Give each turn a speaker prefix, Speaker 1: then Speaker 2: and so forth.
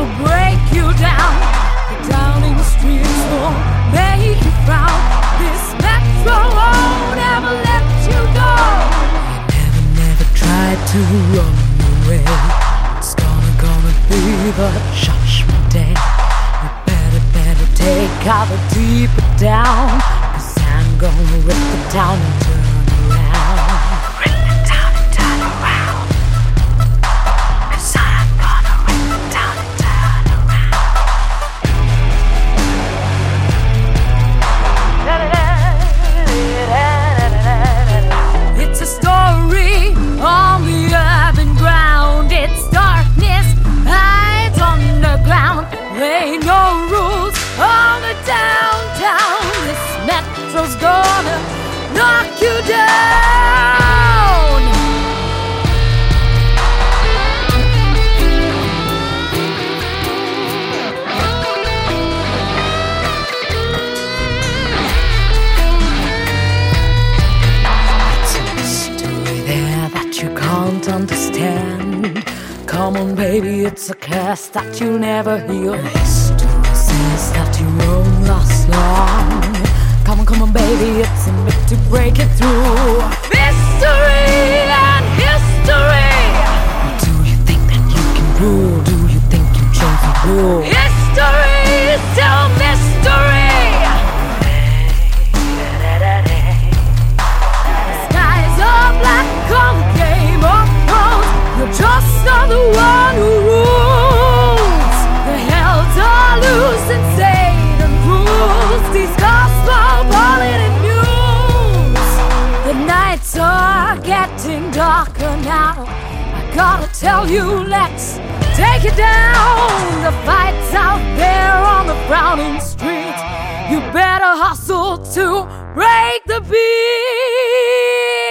Speaker 1: break you down. The downing streets won't make you frown. This metro won't ever let you go. Never tried to run away. It's gonna be the judgment day. You better take cover deeper down, 'cause I'm gonna rip the town and turn around. Rip the town and turn around. 'Cause I'm gonna rip the town and turn around. It's a story on the urban ground. It's darkness hides underground. There ain't no rules on the downtown. This metro's gonna knock you down. It's a mystery there that you can't understand. Come on, baby, it's a curse that you'll never heal. History says that you won't last long. Come on, baby, it's a bit to break it through. Mystery and history. Do you think that you can rule? Do you think you change the rule? History is still mystery. The skies are black on the Game of Thrones. You're just not the one who rules. The hells are loose and Satan rules. These cosmopolitan news. The nights are getting darker now. I gotta tell you, let's take it down. The fight's out there on the frowning street. You better hustle to break the beat.